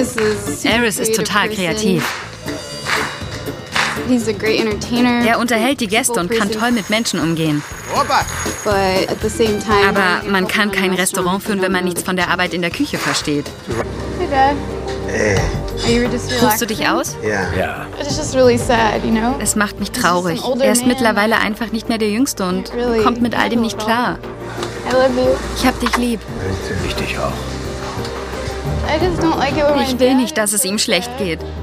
Aris ist total kreativ. Er unterhält die Gäste und kann toll mit Menschen umgehen. Aber man kann kein Restaurant führen, wenn man nichts von der Arbeit in der Küche versteht. Ruhst du dich aus? Ja. Es macht mich traurig. Er ist mittlerweile einfach nicht mehr der Jüngste und kommt mit all dem nicht klar. Ich hab dich lieb. Ich dich auch. Ich will nicht, dass es ihm schlecht geht.